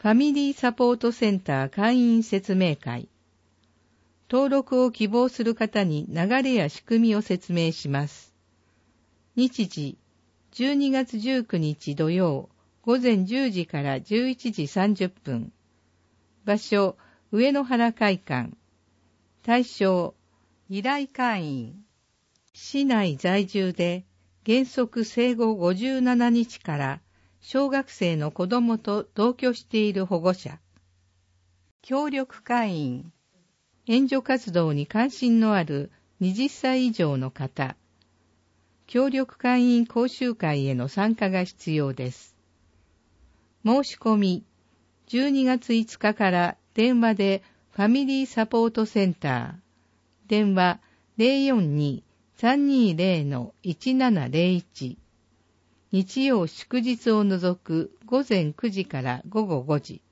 ファミリーサポートセンター会員説明会。登録を希望する方に流れや仕組みを説明します。日時、12月19日土曜、午前10時から11時30分。場所、上野原会館。対象、依頼会員。市内在住で、原則生後57日から小学生の子供と同居している保護者。協力会員。援助活動に関心のある20歳以上の方。協力会員講習会への参加が必要です。申し込み、12月5日から電話でファミリーサポートセンター。電話 042-320-1701。日曜祝日を除く午前9時から午後5時。